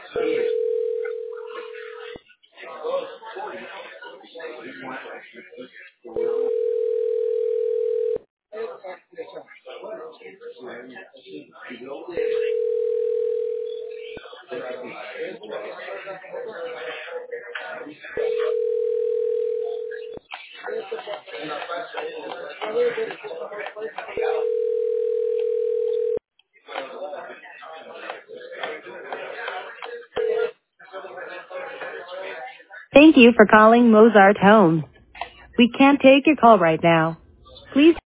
Thank you for calling Mozart Home. We can't take your call right now. Please